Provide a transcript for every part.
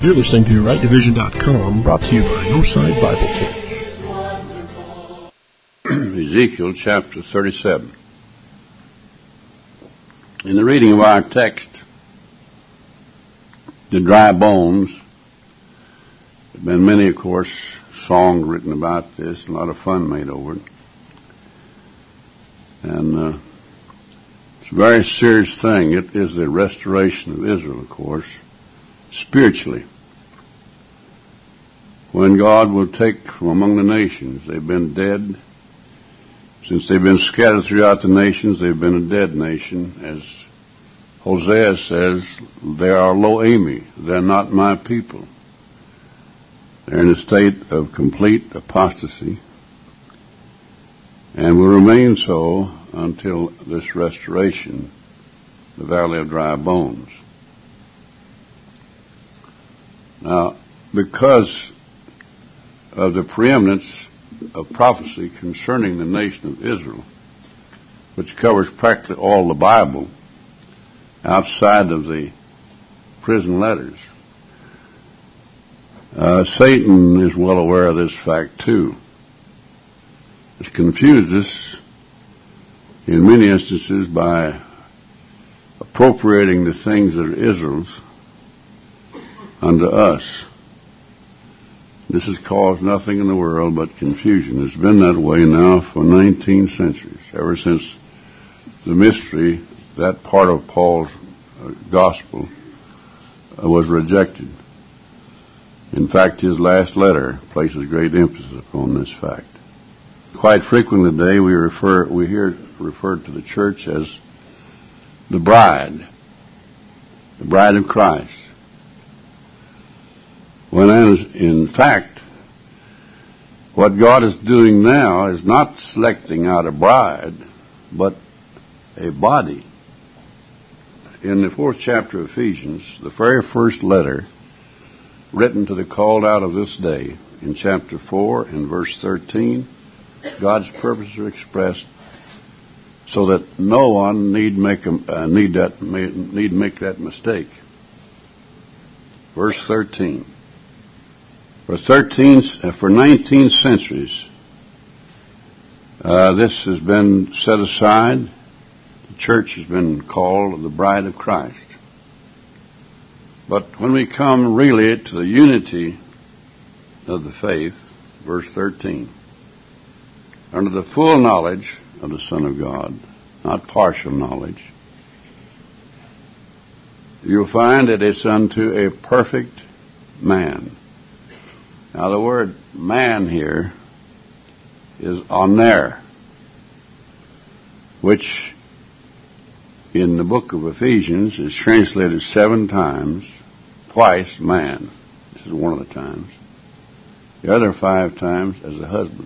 You're listening to RightDivision.com, brought to you by Northside Bible Church. Ezekiel chapter 37. In the reading of our text, the dry bones, there have been many, of course, songs written about this, a lot of fun made over it. And it's a very serious thing. It is the restoration of Israel, of course, spiritually. When God will take from among the nations, they've been dead. Since they've been scattered throughout the nations, they've been a dead nation. As Hosea says, they are lo ami, they're not my people. They're in a state of complete apostasy and will remain so until this restoration, the Valley of Dry Bones. Now, because of the preeminence of prophecy concerning the nation of Israel, which covers practically all the Bible outside of the prison letters, Satan is well aware of this fact too. It's confused us in many instances by appropriating the things that are Israel's unto us. This has caused nothing in the world but confusion. It's been that way now for 19 centuries, ever since the mystery, that part of Paul's gospel, was rejected. In fact, his last letter places great emphasis upon this fact. Quite frequently today we hear referred to the church as the bride of Christ. When in fact, what God is doing now is not selecting out a bride, but a body. In the 4th chapter of Ephesians, the very first letter written to the called out of this day, in chapter 4 and verse 13, God's purposes are expressed so that no one need make that mistake. Verse 13. For 19 centuries, this has been set aside. The church has been called the bride of Christ. But when we come really to the unity of the faith, verse 13, under the full knowledge of the Son of God, not partial knowledge, you'll find that it's unto a perfect man. Now the word man here is oner, which in the book of Ephesians is translated 7 times, twice man. This is one of the times. The other 5 times as a husband.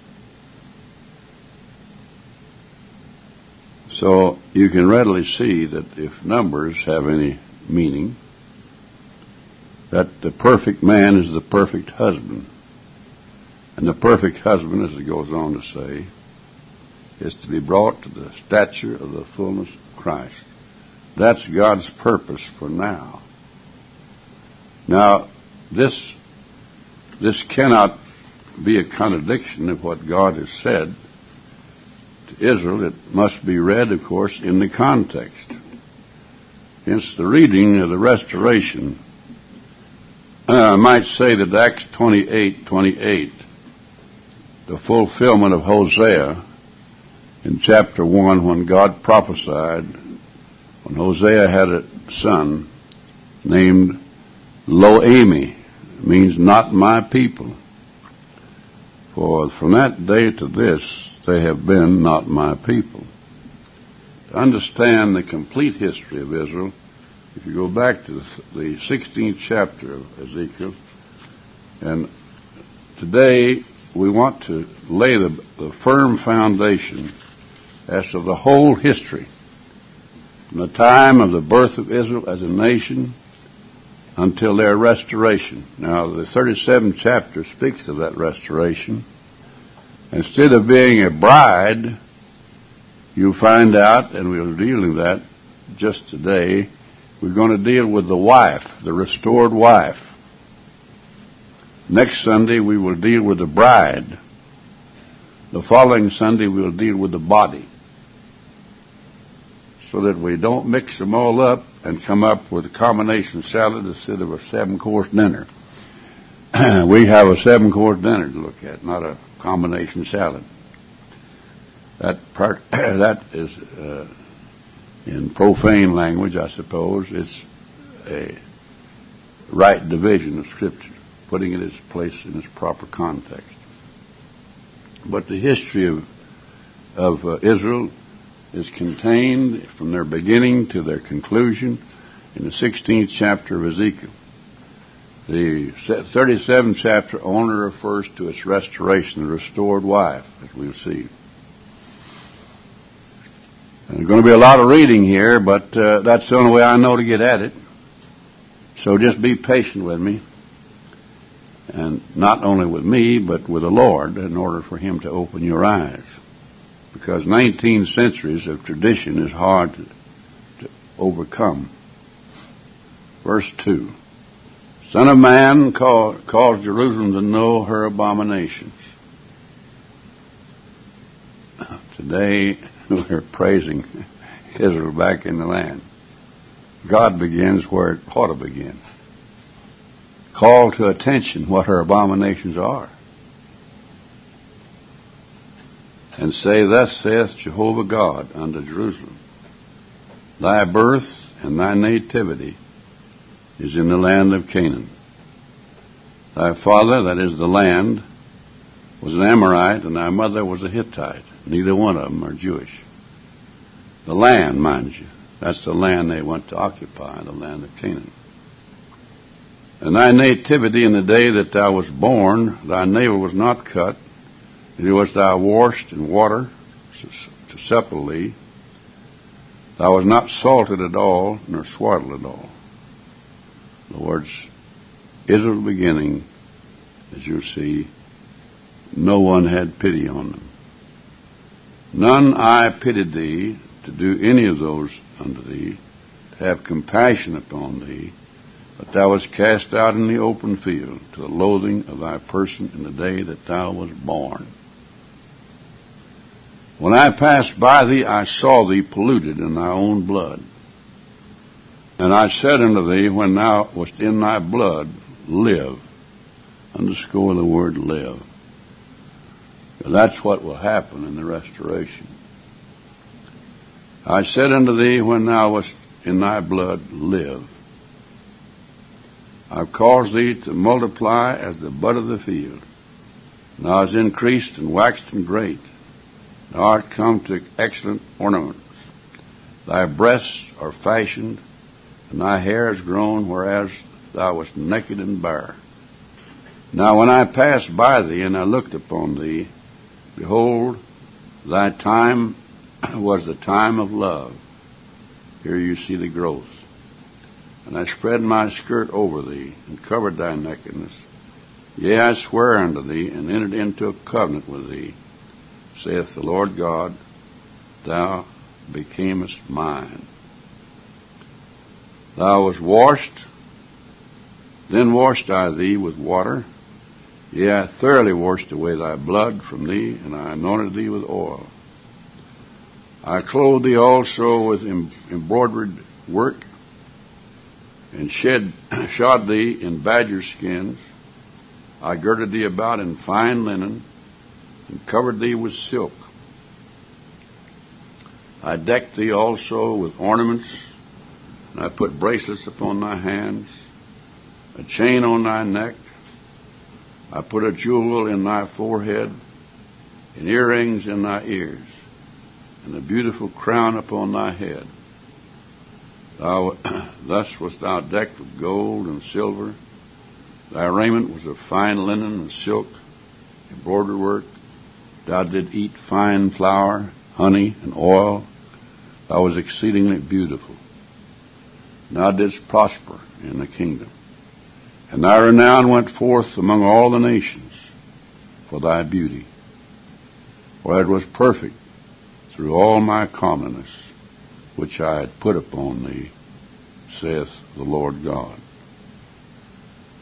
So you can readily see that if numbers have any meaning, that the perfect man is the perfect husband. And the perfect husband, as it goes on to say, is to be brought to the stature of the fullness of Christ. That's God's purpose for now. Now, this cannot be a contradiction of what God has said to Israel. It must be read, of course, in the context. Hence, the reading of the restoration, I might say that Acts 28:28, the fulfillment of Hosea in chapter 1, when God prophesied, when Hosea had a son named Lo Ami, means not my people. For from that day to this, they have been not my people. To understand the complete history of Israel, if you go back to the 16th chapter of Ezekiel, and today we want to lay the firm foundation as to the whole history, from the time of the birth of Israel as a nation until their restoration. Now, the 37th chapter speaks of that restoration. Instead of being a bride, you find out, and we'll deal with that just today, we're going to deal with the wife, the restored wife. Next Sunday we will deal with the bride. The following Sunday we will deal with the body, so that we don't mix them all up and come up with a combination salad instead of a 7-course dinner. We have a 7-course dinner to look at, not a combination salad. That is, in profane language, I suppose, it's a right division of Scripture, putting it in its place in its proper context. But the history of Israel is contained from their beginning to their conclusion in the 16th chapter of Ezekiel. The 37th chapter only refers to its restoration, the restored wife, as we'll see. And there's going to be a lot of reading here, but that's the only way I know to get at it. So just be patient with me, and not only with me, but with the Lord, in order for Him to open your eyes. Because 19 centuries of tradition is hard to overcome. Verse 2. Son of man, cause Jerusalem to know her abominations. Today, we're praising Israel back in the land. God begins where it ought to begin. Call to attention what her abominations are. And say, Thus saith Jehovah God unto Jerusalem, Thy birth and thy nativity is in the land of Canaan. Thy father, that is the land, was an Amorite, and thy mother was a Hittite. Neither one of them are Jewish. The land, mind you, that's the land they went to occupy, the land of Canaan. And thy nativity in the day that thou wast born, thy navel was not cut, neither wast thou washed in water to supple thee. Thou was not salted at all, nor swaddled at all. In other words, Israel beginning, as you see, no one had pity on them. None I pitied thee to do any of those unto thee, to have compassion upon thee, but thou wast cast out in the open field to the loathing of thy person in the day that thou wast born. When I passed by thee, I saw thee polluted in thy own blood. And I said unto thee, when thou wast in thy blood, live. Underscore the word live. That's what will happen in the restoration. I said unto thee, when thou wast in thy blood, live. I've caused thee to multiply as the bud of the field. And thou hast increased and waxed and great. Thou art come to excellent ornaments. Thy breasts are fashioned, and thy hair is grown, whereas thou wast naked and bare. Now when I passed by thee, and I looked upon thee, behold, thy time was the time of love. Here you see the growth. And I spread my skirt over thee, and covered thy nakedness. Yea, I swear unto thee, and entered into a covenant with thee, saith the Lord God, thou becamest mine. Thou wast washed, then washed I thee with water. Yea, I thoroughly washed away thy blood from thee, and I anointed thee with oil. I clothed thee also with embroidered work, and shod thee in badger skins. I girded thee about in fine linen, and covered thee with silk. I decked thee also with ornaments, and I put bracelets upon thy hands, a chain on thy neck. I put a jewel in thy forehead, and earrings in thy ears, and a beautiful crown upon thy head. Thus wast thou decked with gold and silver. Thy raiment was of fine linen and silk, embroidered work. Thou didst eat fine flour, honey, and oil. Thou was exceedingly beautiful. Thou didst prosper in the kingdom. And thy renown went forth among all the nations for thy beauty. For it was perfect through all my comeliness, which I had put upon thee, saith the Lord God.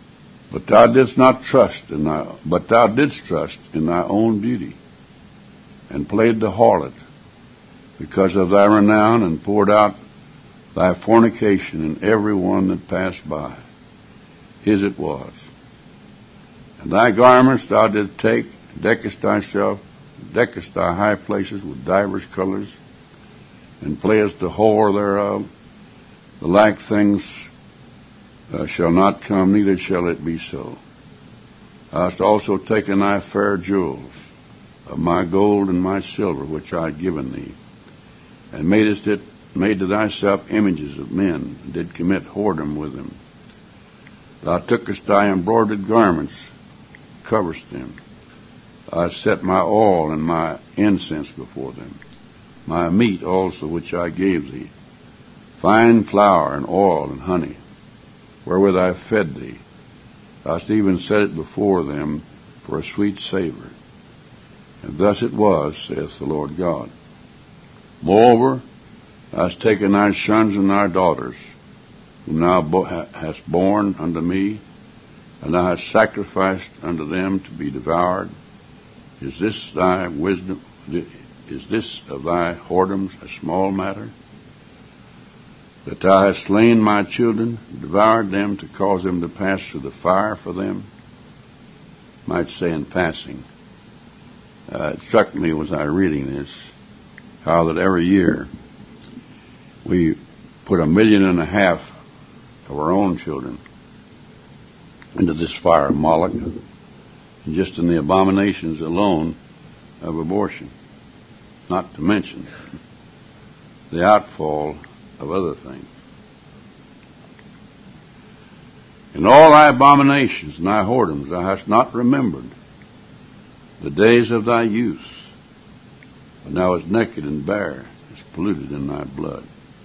But thou didst trust in thy own beauty, and played the harlot because of thy renown, and poured out thy fornication in every one that passed by. His it was. And thy garments thou didst take, deckest thy high places with divers colors, and playest the whore thereof. The like things shall not come, neither shall it be so. Thou hast also taken thy fair jewels of my gold and my silver, which I had given thee, and made to thyself images of men, and did commit whoredom with them. Thou tookest thy embroidered garments, coverest them. I set my oil and my incense before them, my meat also which I gave thee, fine flour and oil and honey, wherewith I fed thee. Thou hast even set it before them for a sweet savor. And thus it was, saith the Lord God. Moreover, thou hast taken thy sons and thy daughters, whom thou hast borne unto me, and thou hast sacrificed unto them to be devoured. Is this thy wisdom? Is this of thy whoredoms a small matter? That thou hast slain my children, devoured them to cause them to pass through the fire for them? Might say in passing, it struck me as I was reading this, how that every year we put 1.5 million of our own children into this fire of Moloch, and just in the abominations alone of abortion, not to mention the outfall of other things. In all thy abominations and thy whoredoms thou hast not remembered the days of thy youth, when thou wast naked and bare, as polluted in thy blood.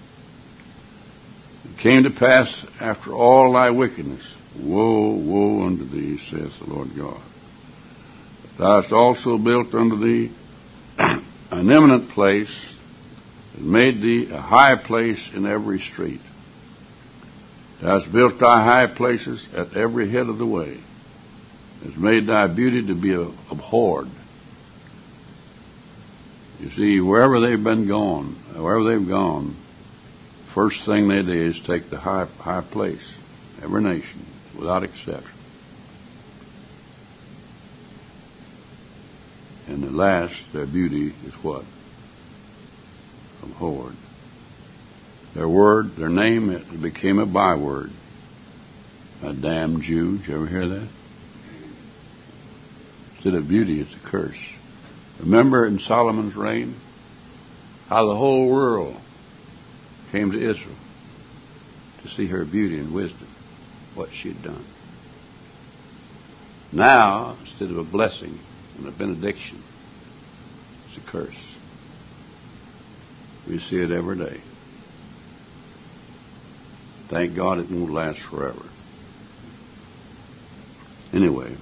It came to pass after all thy wickedness, woe, woe unto thee, saith the Lord God. Thou hast also built unto thee an eminent place, and made thee a high place in every street. Thou hast built thy high places at every head of the way, hast made thy beauty to be abhorred. You see, wherever they've gone, first thing they do is take the high place, every nation, without exception. And at last, their beauty is what? Abhorred. Their name, it became a byword. A damn Jew. Did you ever hear that? Instead of beauty, it's a curse. Remember in Solomon's reign, how the whole world came to Israel to see her beauty and wisdom, what she had done. Now, instead of a blessing and a benediction, it's a curse. We see it every day. Thank God it won't last forever. Anyway,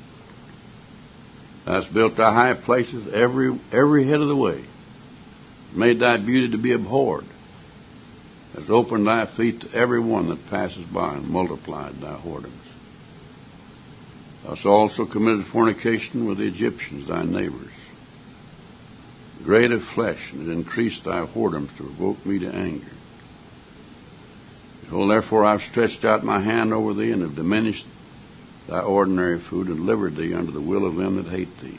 thou hast built thy high places every head of the way, made thy beauty to be abhorred, hast opened thy feet to every one that passes by, and multiplied thy whoredoms. Thou hast also committed fornication with the Egyptians, thy neighbors, great of flesh, and it increased thy whoredoms to provoke me to anger. Behold, therefore I have stretched out my hand over thee, and have diminished thy ordinary food, and delivered thee unto the will of them that hate thee.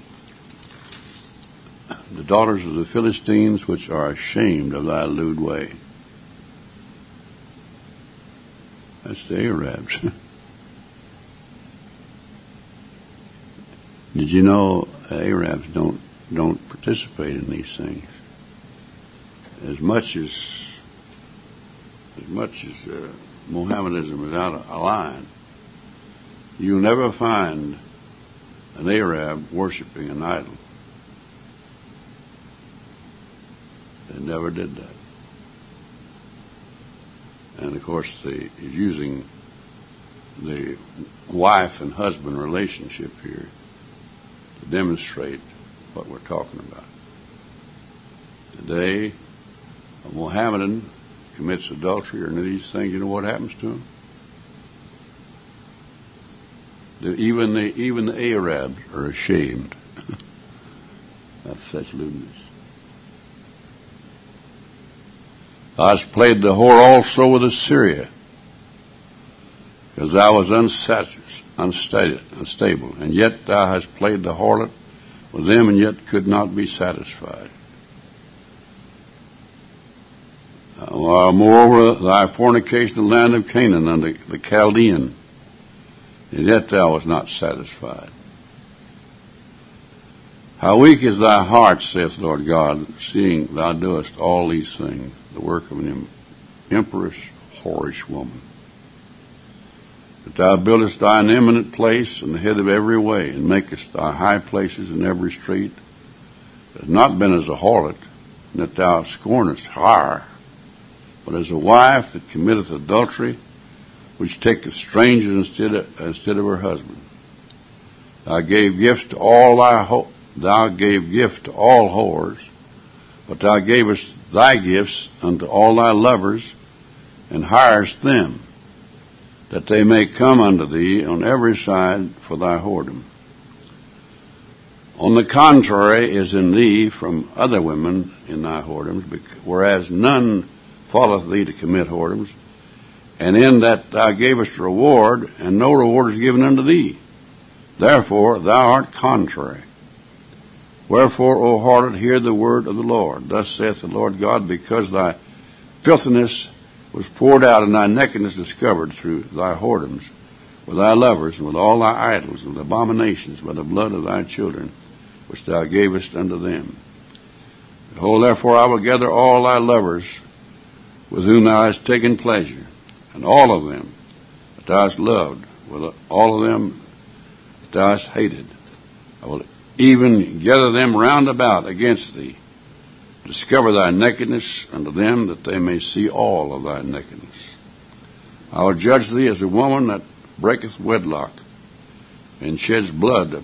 The daughters of the Philistines, which are ashamed of thy lewd way. That's the Arabs. Did you know Arabs don't participate in these things? As much as Mohammedanism is out of line, you'll never find an Arab worshiping an idol. They never did that. And of course, he's using the wife and husband relationship here to demonstrate what we're talking about. Today, a Mohammedan commits adultery or any of these things, you know what happens to him? Even the Arabs are ashamed of such lewdness. Thou hast played the whore also with Assyria, because thou was unstable, and yet thou hast played the harlot with them, and yet could not be satisfied. Moreover, thy fornication in the land of Canaan unto the Chaldean, and yet thou was not satisfied. How weak is thy heart, saith the Lord God, seeing thou doest all these things, the work of an empress, whorish woman. That thou buildest thine eminent place in the head of every way, and makest thy high places in every street. It has not been as a harlot, that thou scornest hire, but as a wife that committeth adultery, which taketh strangers instead of her husband. Thou gave gift to all whores, but thou gavest thy gifts unto all thy lovers, and hirest them, that they may come unto thee on every side for thy whoredom. On the contrary is in thee from other women in thy whoredoms, whereas none followeth thee to commit whoredoms, and in that thou gavest reward, and no reward is given unto thee. Therefore thou art contrary. Wherefore, O harlot, hear the word of the Lord. Thus saith the Lord God, because thy filthiness was poured out, and thy nakedness discovered through thy whoredoms, with thy lovers, and with all thy idols, and with abominations, by the blood of thy children, which thou gavest unto them. Behold, therefore I will gather all thy lovers, with whom thou hast taken pleasure, and all of them that thou hast loved, with all of them that thou hast hated. I will even gather them round about against thee, discover thy nakedness unto them, that they may see all of thy nakedness. I will judge thee as a woman that breaketh wedlock, and sheds blood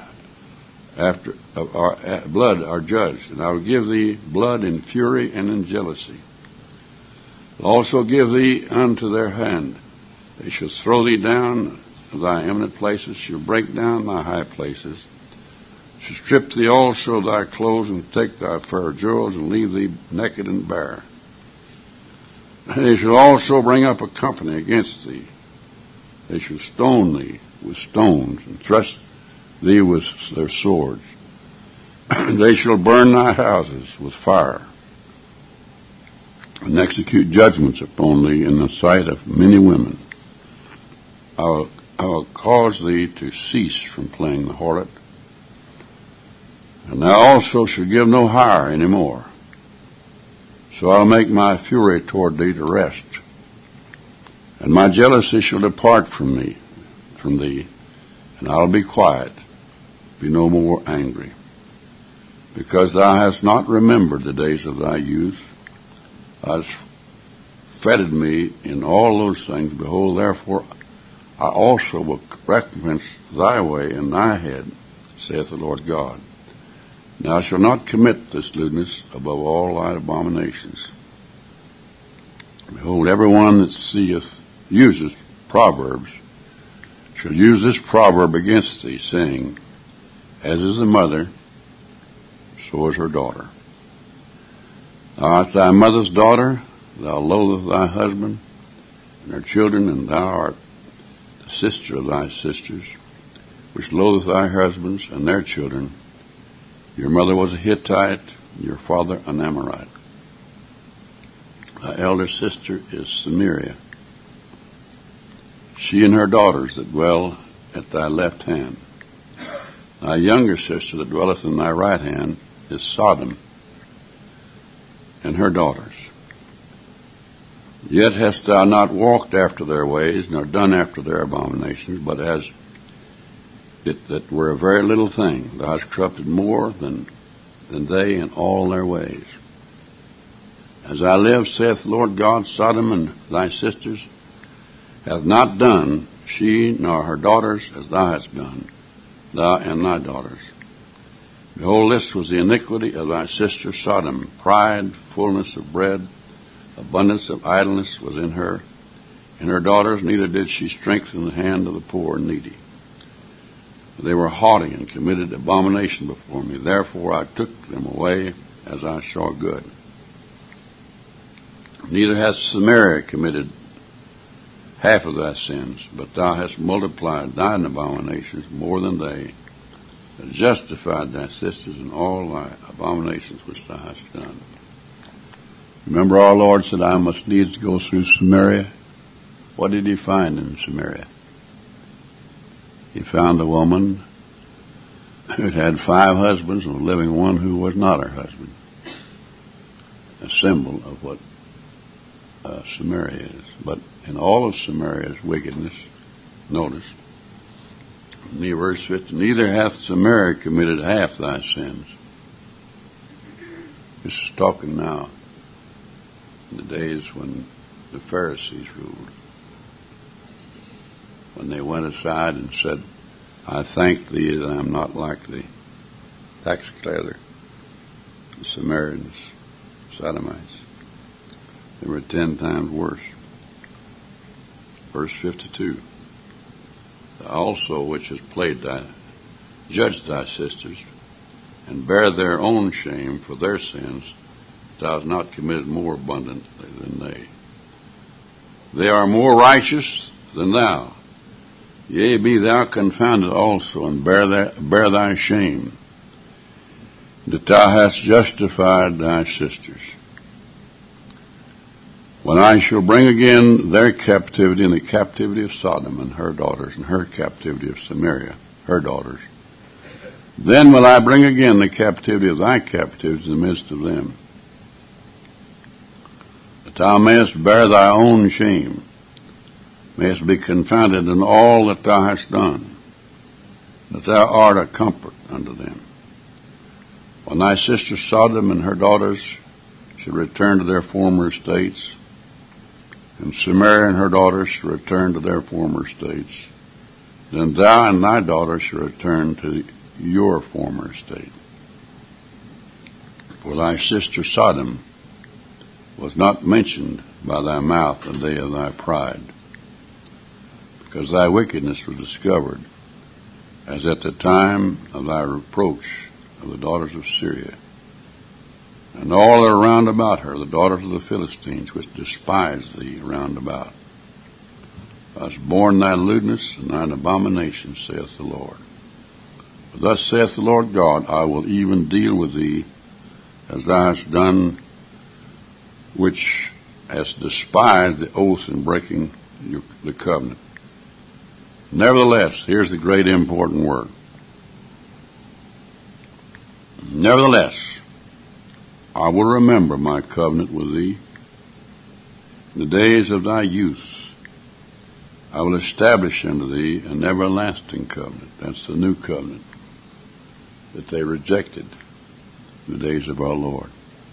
blood are judged, and I will give thee blood in fury and in jealousy. I will also give thee unto their hand. They shall throw thee down thy eminent places, shall break down thy high places, shall strip thee also of thy clothes, and take thy fair jewels, and leave thee naked and bare. And they shall also bring up a company against thee. They shall stone thee with stones, and thrust thee with their swords. They shall burn thy houses with fire, and execute judgments upon thee in the sight of many women. I will cause thee to cease from playing the harlot, and thou also shalt give no hire any more. So I'll make my fury toward thee to rest, and my jealousy shall depart from thee, and I'll be quiet, be no more angry. Because thou hast not remembered the days of thy youth, thou hast fetted me in all those things. Behold, therefore, I also will recompense thy way in thy head, saith the Lord God. Thou shalt not commit this lewdness above all thy abominations. Behold, every one that uses proverbs shall use this proverb against thee, saying, as is the mother, so is her daughter. Thou art thy mother's daughter, thou loathest thy husband and her children, and thou art the sister of thy sisters, which loatheth thy husbands and their children. Your mother was a Hittite, your father an Amorite. Thy elder sister is Samaria, she and her daughters that dwell at thy left hand. Thy younger sister that dwelleth in thy right hand is Sodom, and her daughters. Yet hast thou not walked after their ways, nor done after their abominations, but as it that were a very little thing, thou hast corrupted more than they in all their ways. As I live, saith the Lord God, Sodom and thy sisters hath not done, she nor her daughters, as thou hast done, thou and thy daughters. Behold, this was the iniquity of thy sister Sodom. Pride, fullness of bread, abundance of idleness was in her. In her daughters neither did she strengthen the hand of the poor and needy. They were haughty and committed abomination before me. Therefore I took them away as I saw good. Neither hath Samaria committed half of thy sins, but thou hast multiplied thine abominations more than they, and justified thy sisters in all thy abominations which thou hast done. Remember our Lord said, I must needs go through Samaria. What did he find in Samaria? He found a woman who had 5 husbands and was living one who was not her husband. A symbol of what Samaria is. But in all of Samaria's wickedness, notice, near verse 50, neither hath Samaria committed half thy sins. This is talking now in the days when the Pharisees ruled. When they went aside and said, I thank thee that I am not like the tax collector, the Samaritans, Sodomites. They were 10 times worse. Verse 52. Thou also which hast judge thy sisters, and bear their own shame for their sins, thou hast not committed more abundantly than they. They are more righteous than thou. Yea, be thou confounded also, and bear thy shame, that thou hast justified thy sisters. When I shall bring again their captivity and the captivity of Sodom and her daughters, and her captivity of Samaria, her daughters, then will I bring again the captivity of thy captives in the midst of them, that thou mayest bear thy own shame, mayest be confounded in all that thou hast done, that thou art a comfort unto them. When thy sister Sodom and her daughters should return to their former estates, and Samaria and her daughters shall return to their former estates, then thou and thy daughters shall return to your former estate. For thy sister Sodom was not mentioned by thy mouth the day of thy pride, because thy wickedness was discovered, as at the time of thy reproach of the daughters of Syria, and all that are round about her, the daughters of the Philistines, which despise thee round about. Thou hast borne thy lewdness and thine abomination, saith the Lord. For thus saith the Lord God, I will even deal with thee as thou hast done, which hast despised the oath in breaking the covenant. Nevertheless, here's the great important word. Nevertheless, I will remember my covenant with thee. In the days of thy youth, I will establish unto thee an everlasting covenant. That's the new covenant that they rejected in the days of our Lord.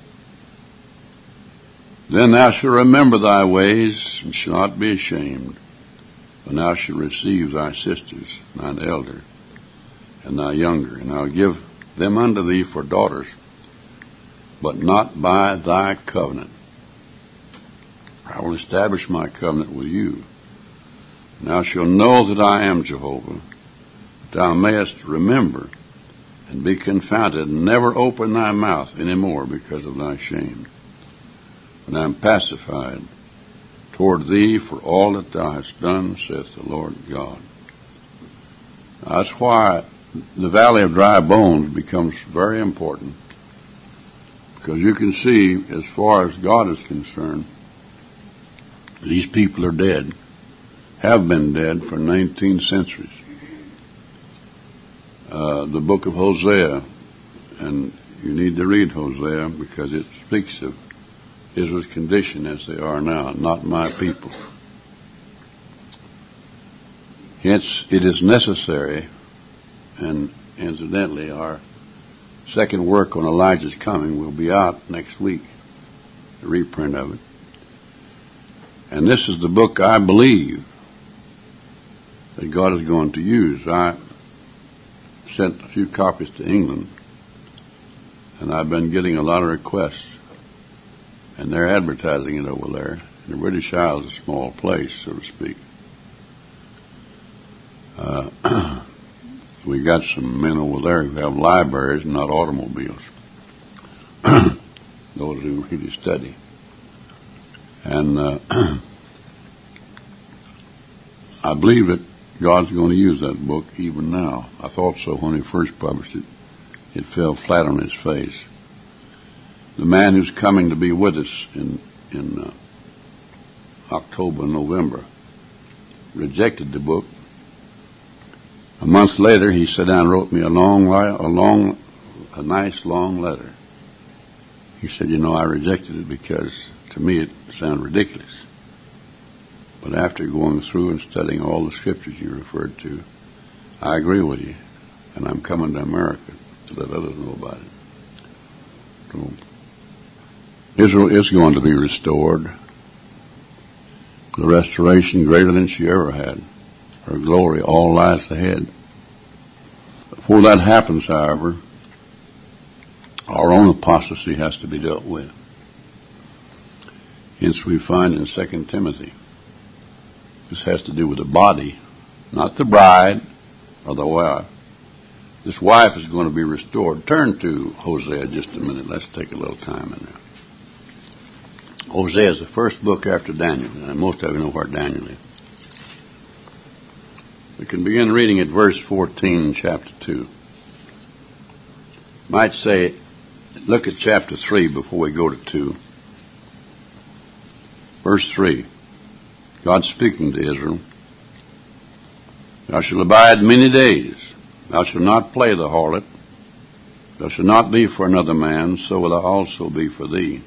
Then thou shalt remember thy ways, and shalt not be ashamed, when thou shalt receive thy sisters, thine elder, and thy younger, and I'll give them unto thee for daughters, but not by thy covenant. I will establish my covenant with you. And thou shalt know that I am Jehovah, that thou mayest remember and be confounded, and never open thy mouth any more because of thy shame. And I am pacified toward thee for all that thou hast done, saith the Lord God. That's why the valley of dry bones becomes very important, because you can see, as far as God is concerned, these people are dead, have been dead for 19 centuries. The book of Hosea, and you need to read Hosea because it speaks of Israel's condition as they are now, not my people. Hence, it is necessary, and incidentally, our second work on Elijah's coming will be out next week, a reprint of it. And this is the book I believe that God is going to use. I sent a few copies to England, and I've been getting a lot of requests, and they're advertising it over there. And the British Isles is a small place, so to speak. We got some men over there who have libraries and not automobiles. Those who really study. And I believe that God's going to use that book even now. I thought so when he first published it. It fell flat on his face. The man who's coming to be with us in October and November rejected the book. A month later, he sat down and wrote me a nice long letter. He said, I rejected it because to me it sounded ridiculous. But after going through and studying all the scriptures you referred to, I agree with you, and I'm coming to America to let others know about it. So, Israel is going to be restored. The restoration greater than she ever had. Her glory all lies ahead. Before that happens, however, our own apostasy has to be dealt with. Hence we find in 2 Timothy, this has to do with the body, not the bride or the wife. This wife is going to be restored. Turn to Hosea just a minute. Let's take a little time in there. Hosea is the first book after Daniel, and most of you know where Daniel is. We can begin reading at verse 14 in chapter 2. Might say, look at chapter 3 before we go to 2. Verse 3. God speaking to Israel. Thou shalt abide many days. Thou shalt not play the harlot. Thou shalt not be for another man, so will I also be for thee.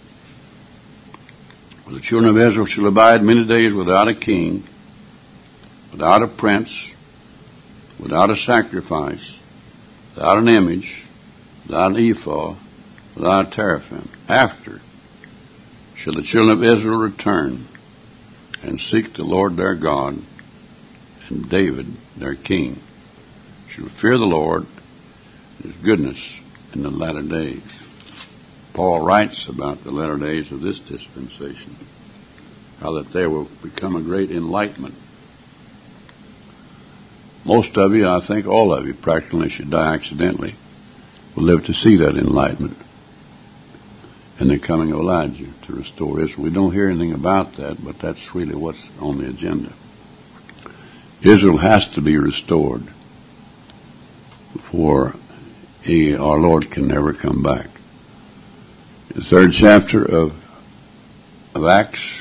For the children of Israel shall abide many days without a king, without a prince, without a sacrifice, without an image, without an ephod, without a teraphim. After shall the children of Israel return and seek the Lord their God and David their king. Shall fear the Lord and his goodness in the latter days. Paul writes about the latter days of this dispensation, how that there will become a great enlightenment. Most of you, I think all of you, practically unless you die accidentally, will live to see that enlightenment and the coming of Elijah to restore Israel. We don't hear anything about that, but that's really what's on the agenda. Israel has to be restored before our Lord can never come back. The third chapter of Acts,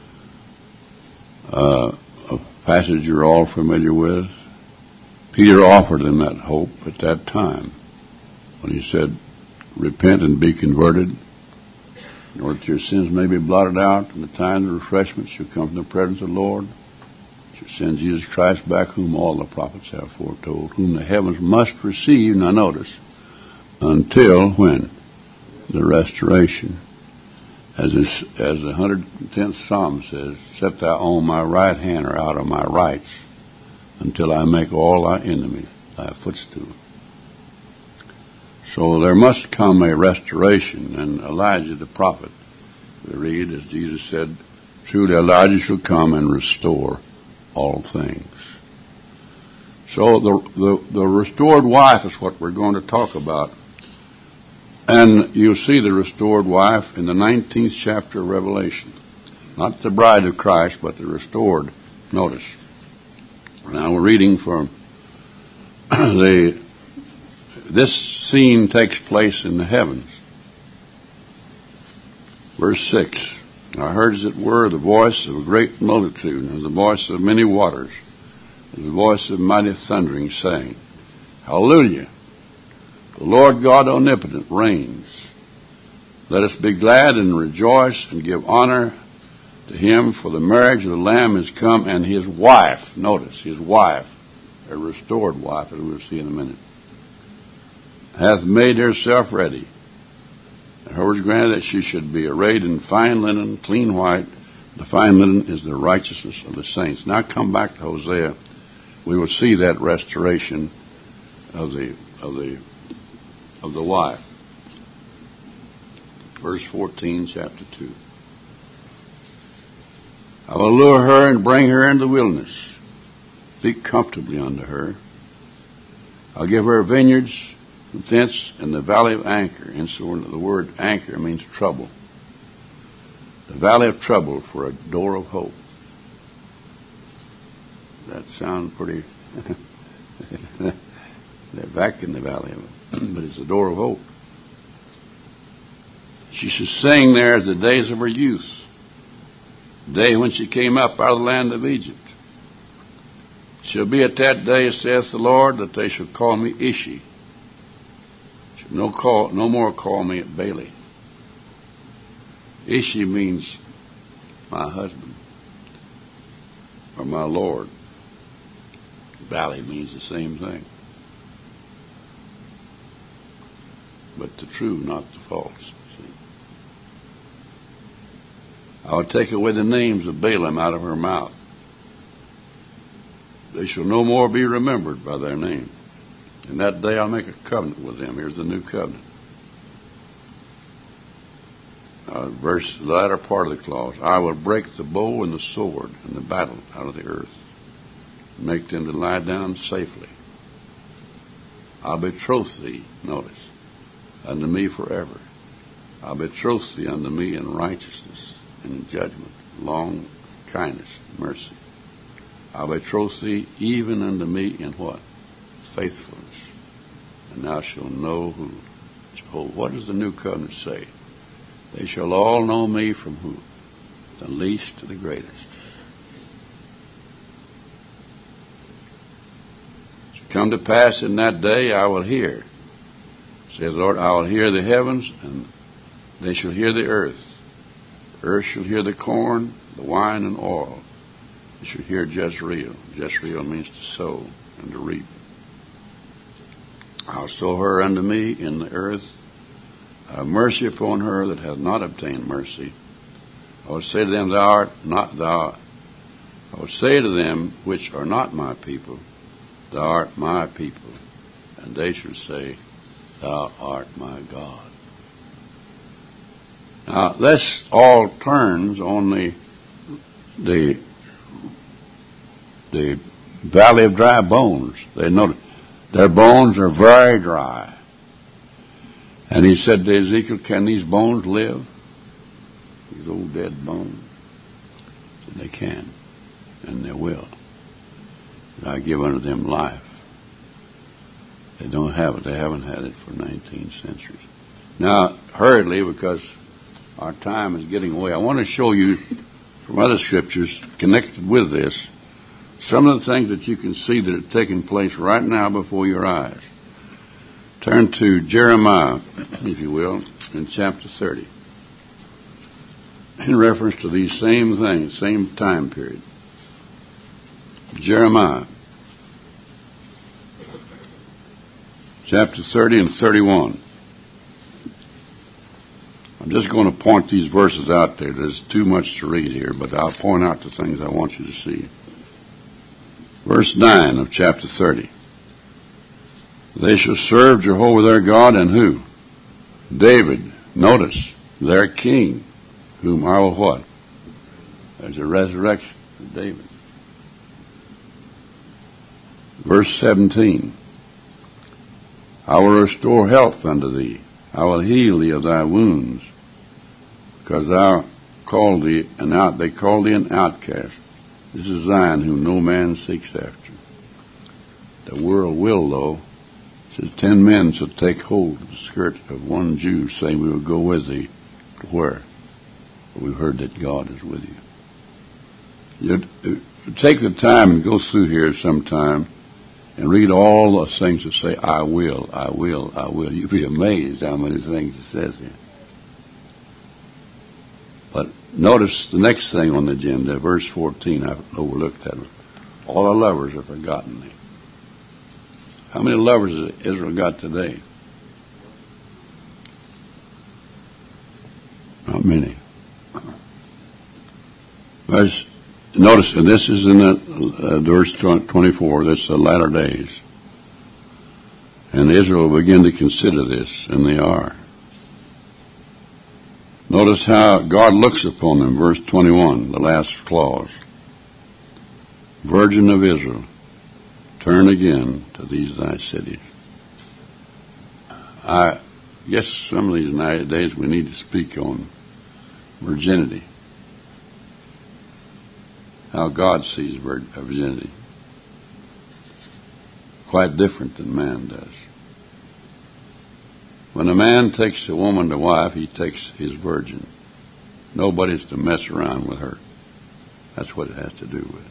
a passage you're all familiar with, Peter offered them that hope at that time when he said, repent and be converted, in order that your sins may be blotted out, and the time of refreshment shall come from the presence of the Lord. Shall send Jesus Christ back, whom all the prophets have foretold, whom the heavens must receive, now notice, until when? The restoration. As the 110th Psalm says, set thou on my right hand or out of my rights, until I make all thy enemies thy footstool. So there must come a restoration, and Elijah the prophet, we read, as Jesus said, truly Elijah shall come and restore all things. So the restored wife is what we're going to talk about. And you'll see the restored wife in the 19th chapter of Revelation. Not the bride of Christ, but the restored. Notice. Now we're reading from this scene takes place in the heavens. Verse 6. I heard, as it were, the voice of a great multitude, and the voice of many waters, and the voice of mighty thundering, saying, Hallelujah! The Lord God omnipotent reigns. Let us be glad and rejoice and give honor to him, for the marriage of the Lamb is come, and his wife, notice, his wife, a restored wife, as we'll see in a minute, hath made herself ready. And her was granted that she should be arrayed in fine linen, clean white. The fine linen is the righteousness of the saints. Now come back to Hosea. We will see that restoration of the wife. Verse 14, chapter 2. I will lure her and bring her into the wilderness. Speak comfortably unto her. I'll give her vineyards, thence, and the valley of Anchor. And so the word anchor means trouble. The valley of trouble for a door of hope. That sounds pretty... They're back in the valley of it, but it's a door of hope. She should sing there as the days of her youth, the day when she came up out of the land of Egypt. Shall be at that day, saith the Lord, that they shall call me Ishi. Shall no more call me Baali. Ishi means my husband, or my Lord. Baali means the same thing. But the true, not the false. See? I will take away the names of Balaam out of her mouth. They shall no more be remembered by their name. In that day I'll make a covenant with them. Here's the new covenant. The latter part of the clause. I will break the bow and the sword and the battle out of the earth, and make them to lie down safely. I'll betroth thee, notice, unto me forever. I'll betroth thee unto me in righteousness and in judgment, long kindness, mercy. I'll betroth thee even unto me in what? Faithfulness. And thou shalt know who. Jehovah. What does the new covenant say? They shall all know me from who? The least to the greatest. It shall come to pass in that day I will hear. Says the Lord, I will hear the heavens, and they shall hear the earth. The earth shall hear the corn, the wine, and oil. They shall hear Jezreel. Jezreel means to sow and to reap. I'll sow her unto me in the earth. I have mercy upon her that hath not obtained mercy. I will say to them, thou art not thou. I will say to them which are not my people, thou art my people. And they shall say, thou art my God. Now, this all turns on the valley of dry bones. They notice their bones are very dry. And he said to Ezekiel, can these bones live? These old dead bones. And they can, and they will. And I give unto them life. They don't have it. They haven't had it for 19 centuries. Now, hurriedly, because our time is getting away, I want to show you from other scriptures connected with this some of the things that you can see that are taking place right now before your eyes. Turn to Jeremiah, if you will, in chapter 30. In reference to these same things, same time period. Jeremiah, chapter 30 and 31. I'm just going to point these verses out there. There's too much to read here, but I'll point out the things I want you to see. Verse 9 of chapter 30. They shall serve Jehovah their God, and who? David. Notice, their king, whom I will what? There's a resurrection of David. Verse 17. I will restore health unto thee. I will heal thee of thy wounds, because thou called thee they called thee an outcast. This is Zion, whom no man seeks after. The world will, though. It says 10 men shall take hold of the skirt of one Jew, saying, we will go with thee. To where? But we've heard that God is with you. You take the time and go through here sometime and read all those things that say, I will, I will, I will. You'll be amazed how many things it says here. But notice the next thing on the agenda, verse 14. I've overlooked that one. All our lovers have forgotten thee. How many lovers has Israel got today? Not many. Notice, and this is in verse 24, that's the latter days. And Israel will begin to consider this, and they are. Notice how God looks upon them, verse 21, the last clause. Virgin of Israel, turn again to these thy cities. I guess some of these days we need to speak on virginity. How God sees virginity. Quite different than man does. When a man takes a woman to wife, he takes his virgin. Nobody's to mess around with her. That's what it has to do with.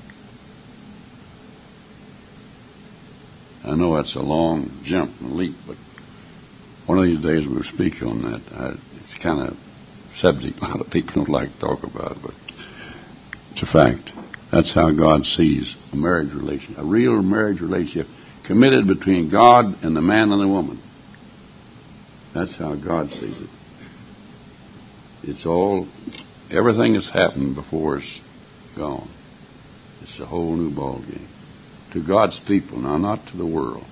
I know that's a long jump and leap, but one of these days we'll speak on that. It's kind of subject a lot of people don't like to talk about, but it's a fact. That's how God sees a marriage relationship, a real marriage relationship committed between God and the man and the woman. That's how God sees it. It's all, everything that's happened before it's gone. It's a whole new ball game. To God's people, now not to the world.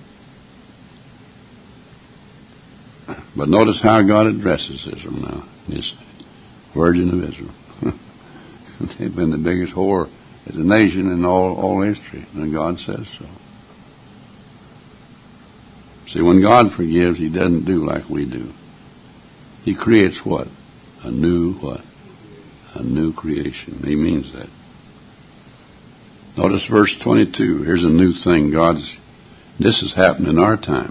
But notice how God addresses Israel now. This virgin of Israel. They've been the biggest whore as a nation in all history, and God says so. See, when God forgives, He doesn't do like we do. He creates what? A new what? A new creation. He means that. Notice verse 22. Here's a new thing. This has happened in our time.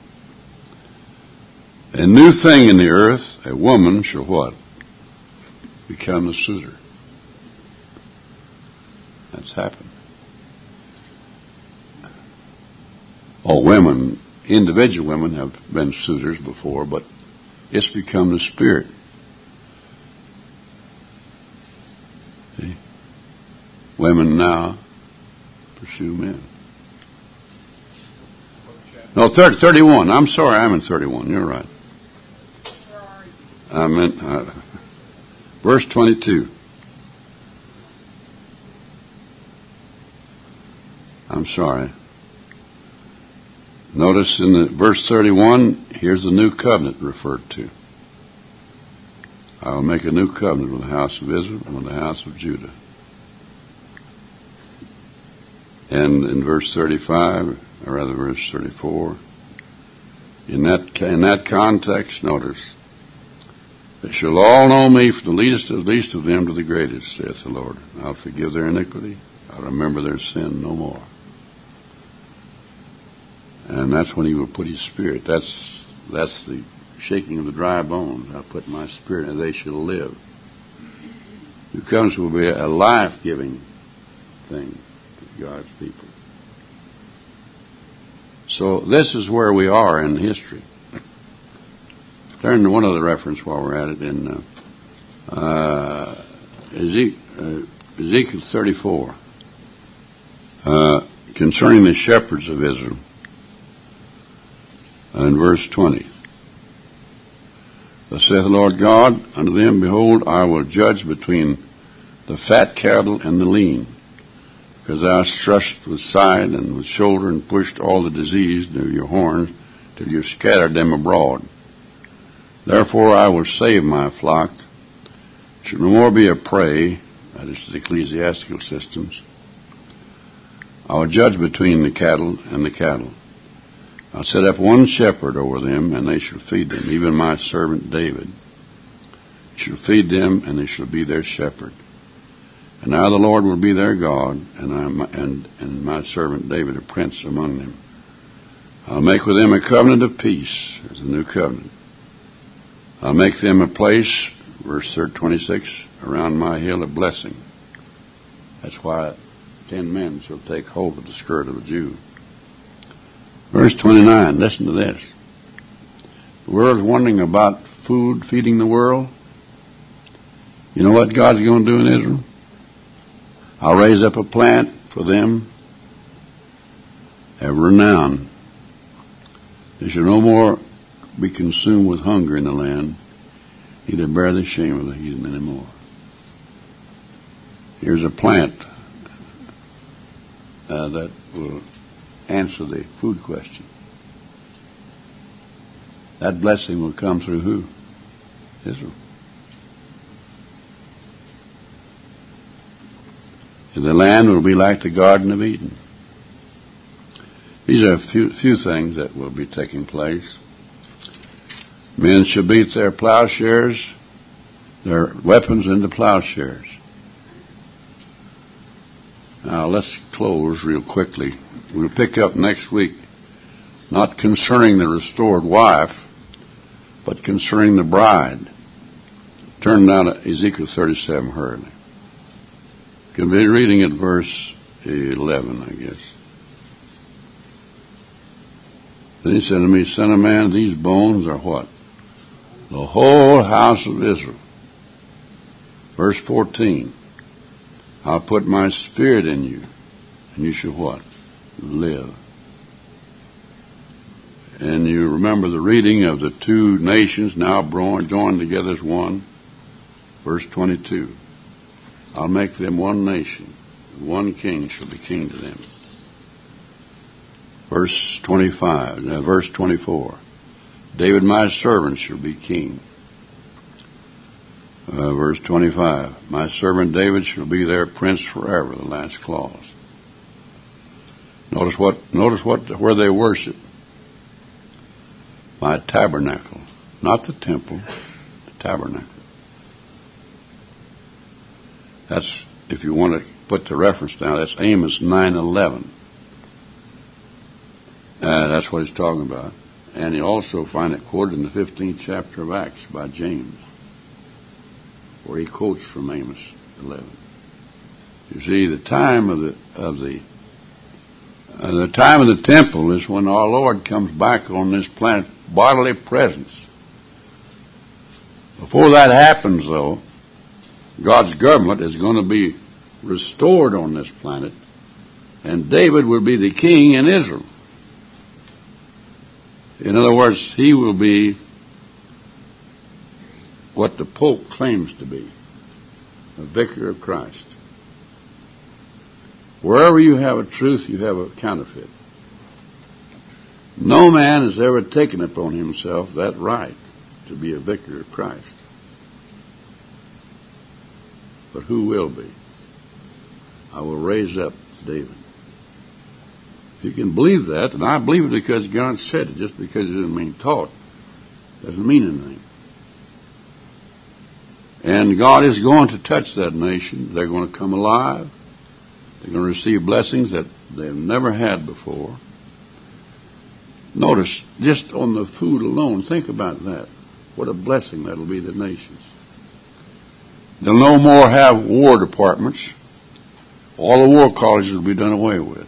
A new thing in the earth, a woman shall what? Become the suitor. That's happened. Oh, women, individual women have been suitors before, but it's become the spirit. See? Women now pursue men. No, 31. I'm sorry, I'm in 31. You're right. I meant verse 22. I'm sorry. Notice in the verse 31, here's the new covenant referred to. I will make a new covenant with the house of Israel and with the house of Judah. And in verse 35, or rather verse 34, in that context, notice, they shall all know me from the least of them to the greatest, saith the Lord. I'll forgive their iniquity. I'll remember their sin no more. And that's when He will put His Spirit. That's the shaking of the dry bones. I'll put my Spirit and they shall live. New covenants will be a life-giving thing to God's people. So this is where we are in history. Turn to one other reference while we're at it in Ezekiel 34 concerning the shepherds of Israel. In verse 20, thus saith the Lord God unto them, behold, I will judge between the fat cattle and the lean, because thou hast thrust with side and with shoulder and pushed all the diseased into your horns till you scattered them abroad. Therefore I will save my flock. It shall no more be a prey, that is the ecclesiastical systems. I will judge between the cattle and the cattle. I'll set up one shepherd over them, and they shall feed them, even my servant David. He shall feed them, and they shall be their shepherd. And now the Lord will be their God, and my servant David a prince among them. I'll make with them a covenant of peace. There's a new covenant. I'll make them a place, verse 26, around my hill of blessing. That's why 10 men shall take hold of the skirt of a Jew. Verse 29, listen to this. The world's wondering about food feeding the world. You know what God's going to do in Israel? I'll raise up a plant for them, have renown. They shall no more be consumed with hunger in the land, neither bear the shame of the heathen anymore. Here's a plant that will answer the food question. That blessing will come through who? Israel. And the land will be like the Garden of Eden. These are a few things that will be taking place. Men shall beat their plowshares, their weapons into plowshares. Now let's close real quickly. We'll pick up next week, not concerning the restored wife, but concerning the bride. Turn down to Ezekiel 37 hurriedly. Can be reading at verse 11, I guess. Then he said to me, Son of man, these bones are what? The whole house of Israel. Verse 14. I'll put my spirit in you, and you shall what? Live. And you remember the reading of the two nations now joined together as one. Verse 22. I'll make them one nation. One king shall be king to them. Verse 25. Verse 24. David my servant shall be king. Verse 25. My servant David shall be their prince forever. The last clause. Notice where they worship. My tabernacle. Not the temple. The tabernacle. That's, if you want to put the reference down, that's Amos 9:11. That's what he's talking about. And you also find it quoted in the 15th chapter of Acts by James, where he quotes from Amos 11. You see, the time of the temple is when our Lord comes back on this planet, bodily presence. Before that happens, though, God's government is going to be restored on this planet, and David will be the king in Israel. In other words, he will be what the Pope claims to be, a vicar of Christ. Wherever you have a truth, you have a counterfeit. No man has ever taken upon himself that right to be a vicar of Christ. But who will be? I will raise up David. If you can believe that, and I believe it because God said it, just because it isn't being taught, doesn't mean anything. And God is going to touch that nation. They're going to come alive. They're going to receive blessings that they've never had before. Notice, just on the food alone, think about that. What a blessing that'll be to the nations. They'll no more have war departments. All the war colleges will be done away with.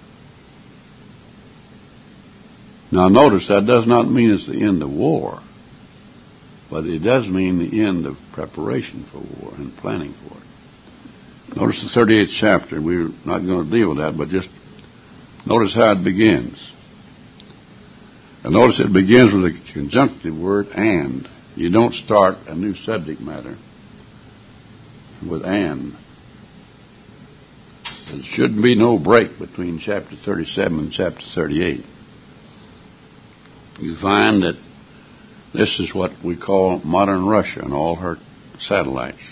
Now notice, that does not mean it's the end of war, but it does mean the end of preparation for war and planning for it. Notice the 38th chapter. We're not going to deal with that, but just notice how it begins. And notice it begins with a conjunctive word, and. You don't start a new subject matter with and. There shouldn't be no break between chapter 37 and chapter 38. You find that this is what we call modern Russia and all her satellites.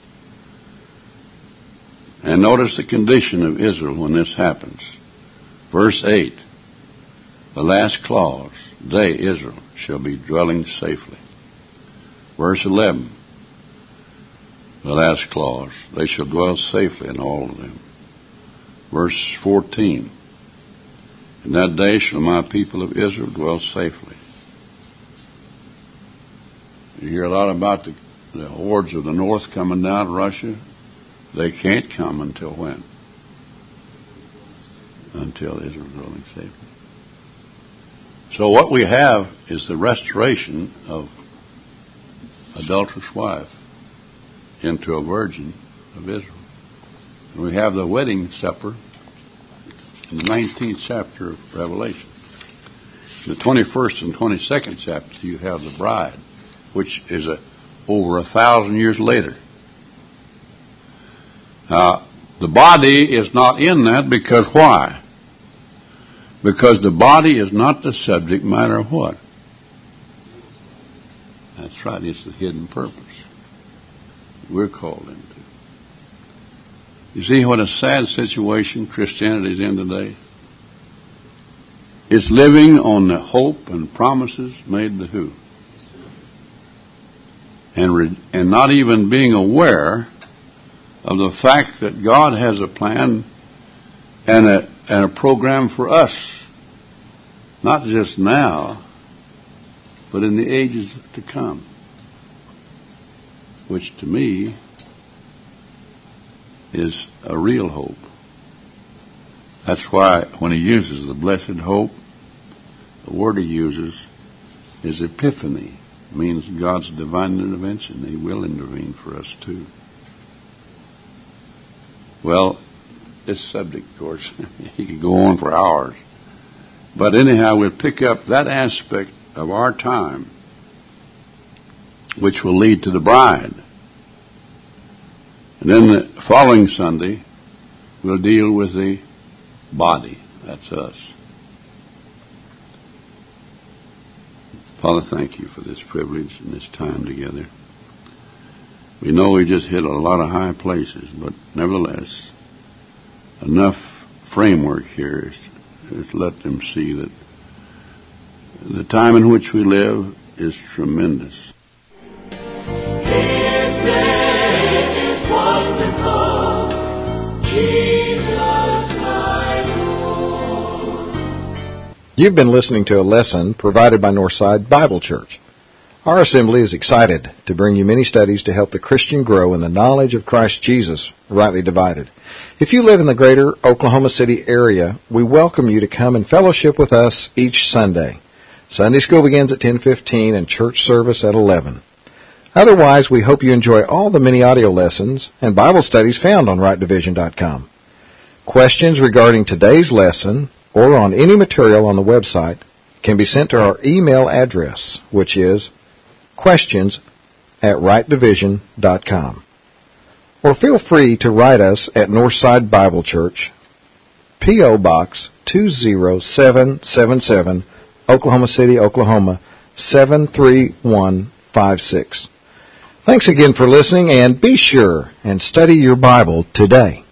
And notice the condition of Israel when this happens. Verse 8, the last clause, they, Israel, shall be dwelling safely. Verse 11, the last clause, they shall dwell safely in all of them. Verse 14, in that day shall my people of Israel dwell safely. You hear a lot about the hordes of the north coming down Russia. They can't come until when? Until Israel is dwelling safely. So what we have is the restoration of adulterous wife into a virgin of Israel. And we have the wedding supper in the 19th chapter of Revelation. In the 21st and 22nd chapter, you have the bride, which is over 1,000 years later. The body is not in that because why? Because the body is not the subject matter of what? That's right, it's the hidden purpose we're called into. You see what a sad situation Christianity is in today? It's living on the hope and promises made to who? And not even being aware of the fact that God has a plan and a program for us, not just now, but in the ages to come, which to me is a real hope. That's why when he uses the blessed hope, the word he uses is epiphany. It means God's divine intervention. He will intervene for us too. Well, this subject, of course, he could go on for hours. But anyhow, we'll pick up that aspect of our time, which will lead to the bride. And then the following Sunday, we'll deal with the body. That's us. Father, thank you for this privilege and this time together. We know we just hit a lot of high places, but nevertheless, enough framework here is to let them see that the time in which we live is tremendous. His name is wonderful, Jesus my Lord. You've been listening to a lesson provided by Northside Bible Church. Our assembly is excited to bring you many studies to help the Christian grow in the knowledge of Christ Jesus, rightly divided. If you live in the greater Oklahoma City area, we welcome you to come and fellowship with us each Sunday. Sunday school begins at 10:15 and church service at 11. Otherwise, we hope you enjoy all the many audio lessons and Bible studies found on rightdivision.com. Questions regarding today's lesson or on any material on the website can be sent to our email address, which is questions@rightdivision.com. Or feel free to write us at Northside Bible Church, P.O. Box 20777, Oklahoma City, Oklahoma 73156. Thanks again for listening, and be sure and study your Bible today.